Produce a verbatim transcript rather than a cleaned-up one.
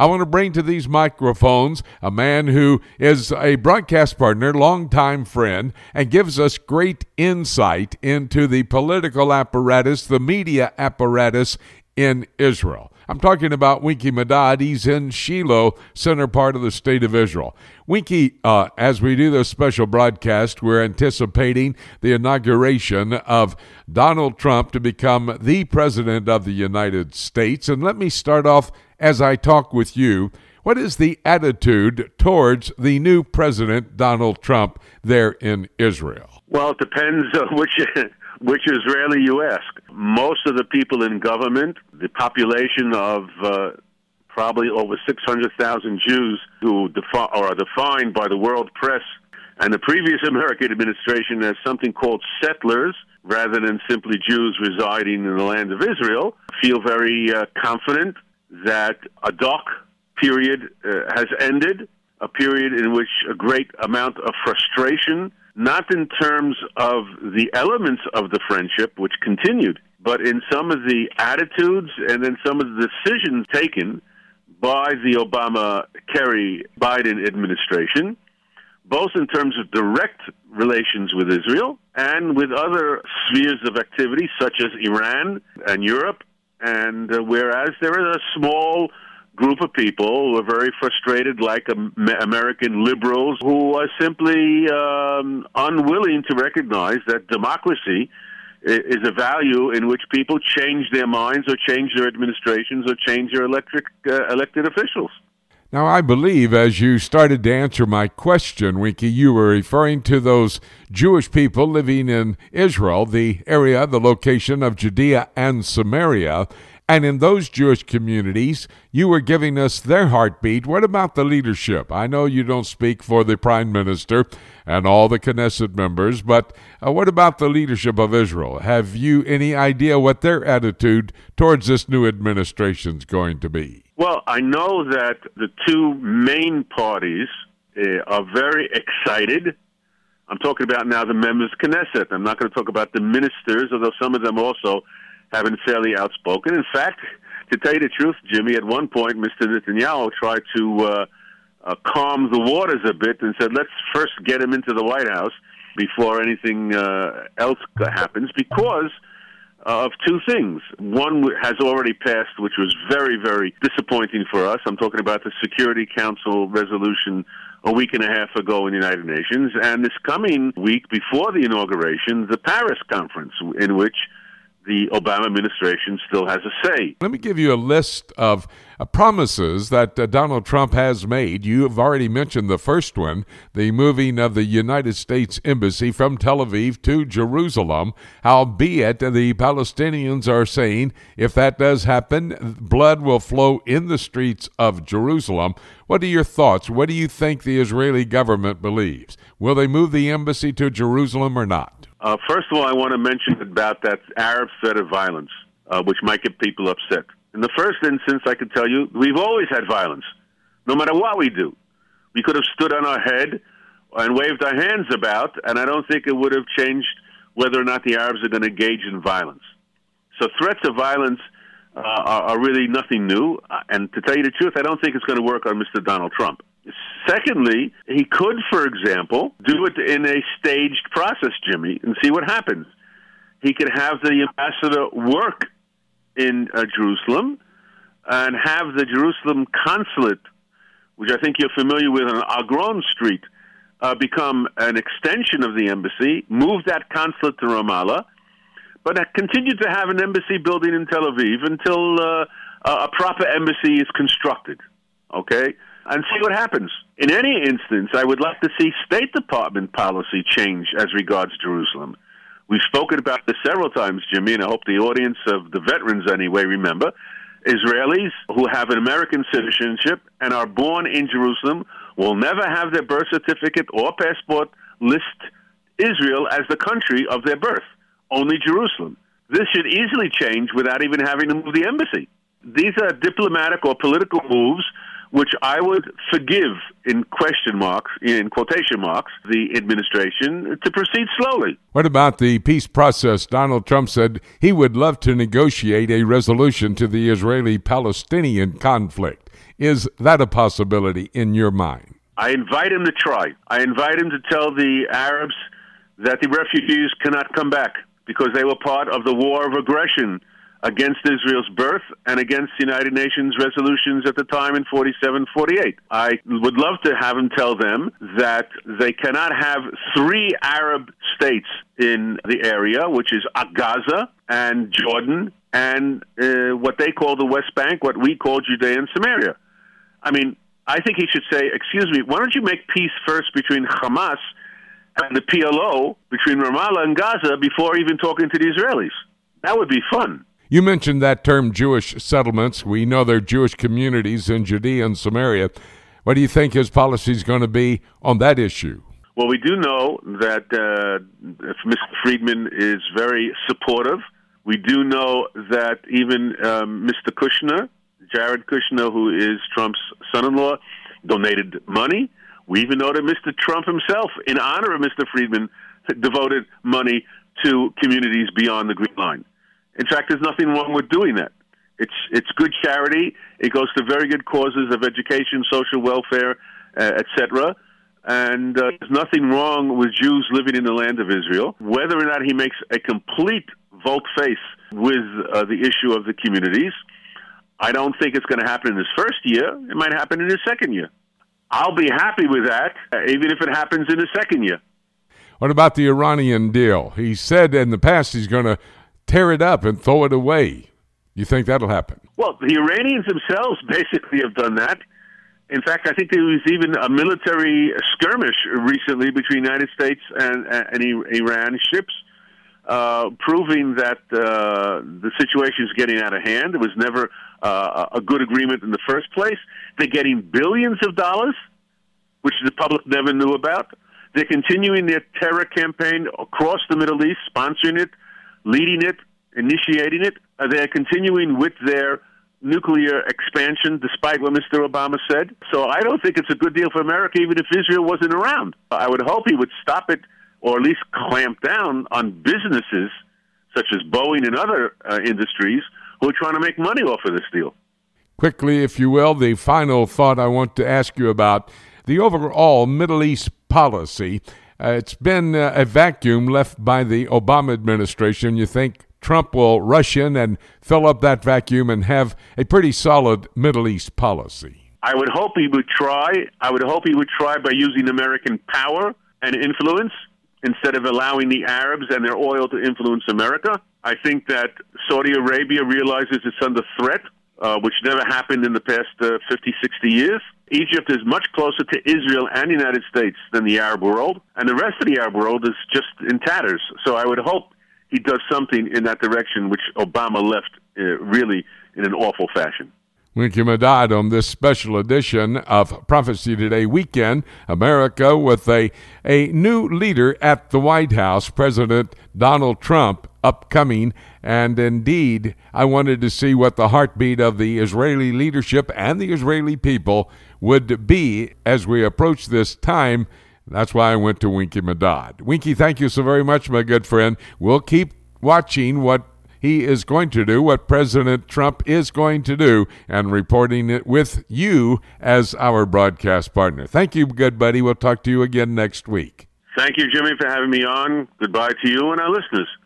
I want to bring to these microphones a man who is a broadcast partner, longtime friend, and gives us great insight into the political apparatus, the media apparatus in Israel. I'm talking about Winky Madad. He's in Shiloh, center part of the state of Israel. Winky, uh, as we do this special broadcast, we're anticipating the inauguration of Donald Trump to become the president of the United States. And let me start off as I talk with you. What is the attitude towards the new president, Donald Trump, there in Israel? Well, it depends on which which Israeli you ask. Most of the people in government, the population of uh, probably over six hundred thousand Jews who defi- are defined by the world press and the previous American administration as something called settlers, rather than simply Jews residing in the land of Israel, feel very uh, confident that a dark period uh, has ended, a period in which a great amount of frustration, not in terms of the elements of the friendship, which continued, but in some of the attitudes and then some of the decisions taken by the Obama-Kerry-Biden administration, both in terms of direct relations with Israel and with other spheres of activity such as Iran and Europe. And uh, whereas there is a small group of people who are very frustrated, like um, American liberals, who are simply um, unwilling to recognize that democracy is a value in which people change their minds or change their administrations or change their electric, uh, elected officials. Now, I believe as you started to answer my question, Winky, you were referring to those Jewish people living in Israel, the area, the location of Judea and Samaria. And in those Jewish communities, you were giving us their heartbeat. What about the leadership? I know you don't speak for the Prime Minister and all the Knesset members, but uh, what about the leadership of Israel? Have you any idea what their attitude towards this new administration is going to be? Well, I know that the two main parties uh, are very excited. I'm talking about now the members of Knesset. I'm not going to talk about the ministers, although some of them also have been fairly outspoken. In fact, to tell you the truth, Jimmy, at one point, Mister Netanyahu tried to uh, uh, calm the waters a bit and said, let's first get him into the White House before anything uh, else happens, because of two things. One has already passed, which was very, very disappointing for us. I'm talking about the Security Council resolution a week and a half ago in the United Nations, and this coming week before the inauguration, the Paris conference, in which the Obama administration still has a say. Let me give you a list of uh, promises that uh, Donald Trump has made. You have already mentioned the first one, the moving of the United States Embassy from Tel Aviv to Jerusalem, albeit the Palestinians are saying if that does happen, blood will flow in the streets of Jerusalem. What are your thoughts? What do you think the Israeli government believes? Will they move the embassy to Jerusalem or not? Uh, first of all, I want to mention about that Arab threat of violence, uh, which might get people upset. In the first instance, I can tell you, we've always had violence, no matter what we do. We could have stood on our head and waved our hands about, and I don't think it would have changed whether or not the Arabs are going to engage in violence. So threats of violence uh, are, are really nothing new, uh, and to tell you the truth, I don't think it's going to work on Mister Donald Trump. Secondly, he could, for example, do it in a staged process, Jimmy, and see what happens. He could have the ambassador work in uh, Jerusalem and have the Jerusalem consulate, which I think you're familiar with on Agron Street, uh, become an extension of the embassy, move that consulate to Ramallah, but continue to have an embassy building in Tel Aviv until uh, a proper embassy is constructed, okay? And see what happens. In any instance, I would like to see State Department policy change as regards Jerusalem. We've spoken about this several times, Jimmy, and I hope the audience of the veterans anyway remember. Israelis who have an American citizenship and are born in Jerusalem will never have their birth certificate or passport list Israel as the country of their birth, only Jerusalem. This should easily change without even having to move the embassy. These are diplomatic or political moves which I would forgive in question marks, in quotation marks, the administration to proceed slowly. What about the peace process? Donald Trump said he would love to negotiate a resolution to the Israeli-Palestinian conflict. Is that a possibility in your mind? I invite him to try. I invite him to tell the Arabs that the refugees cannot come back because they were part of the war of aggression against Israel's birth and against the United Nations resolutions at the time in forty-seven forty-eight. I would love to have him tell them that they cannot have three Arab states in the area, which is Gaza and Jordan and uh, what they call the West Bank, what we call Judea and Samaria. I mean, I think he should say, excuse me, why don't you make peace first between Hamas and the P L O, between Ramallah and Gaza, before even talking to the Israelis? That would be fun. You mentioned that term Jewish settlements. We know there are Jewish communities in Judea and Samaria. What do you think his policy is going to be on that issue? Well, we do know that uh, Mister Friedman is very supportive. We do know that even um, Mister Kushner, Jared Kushner, who is Trump's son-in-law, donated money. We even know that Mister Trump himself, in honor of Mister Friedman, devoted money to communities beyond the Green Line. In fact, there's nothing wrong with doing that. It's it's good charity. It goes to very good causes of education, social welfare, uh, et cetera. And uh, there's nothing wrong with Jews living in the land of Israel. Whether or not he makes a complete volte-face with uh, the issue of the communities, I don't think it's going to happen in his first year. It might happen in his second year. I'll be happy with that, uh, even if it happens in his second year. What about the Iranian deal? He said in the past he's going to tear it up and throw it away. You think that'll happen? Well, the Iranians themselves basically have done that. In fact, I think there was even a military skirmish recently between the United States and, and Iran ships, uh, proving that uh, the situation is getting out of hand. It was never uh, a good agreement in the first place. They're getting billions of dollars, which the public never knew about. They're continuing their terror campaign across the Middle East, sponsoring it, leading it, initiating it. Uh, they're continuing with their nuclear expansion, despite what Mister Obama said. So I don't think it's a good deal for America, even if Israel wasn't around. I would hope he would stop it, or at least clamp down on businesses such as Boeing and other uh, industries who are trying to make money off of this deal. Quickly, if you will, the final thought I want to ask you about, the overall Middle East policy. Uh, it's been uh, a vacuum left by the Obama administration. You think Trump will rush in and fill up that vacuum and have a pretty solid Middle East policy? I would hope he would try. I would hope he would try by using American power and influence instead of allowing the Arabs and their oil to influence America. I think that Saudi Arabia realizes it's under threat, uh, which never happened in the past uh, fifty, sixty years. Egypt is much closer to Israel and the United States than the Arab world, and the rest of the Arab world is just in tatters. So I would hope he does something in that direction, which Obama left uh, really in an awful fashion. Winky Madad on this special edition of Prophecy Today Weekend. America with a, a new leader at the White House, President Donald Trump, upcoming. And indeed, I wanted to see what the heartbeat of the Israeli leadership and the Israeli people would be as we approach this time. That's why I went to Winky Madad. Winky, thank you so very much, my good friend. We'll keep watching what he is going to do, what President Trump is going to do, and reporting it with you as our broadcast partner. Thank you, good buddy. We'll talk to you again next week. Thank you, Jimmy, for having me on. Goodbye to you and our listeners.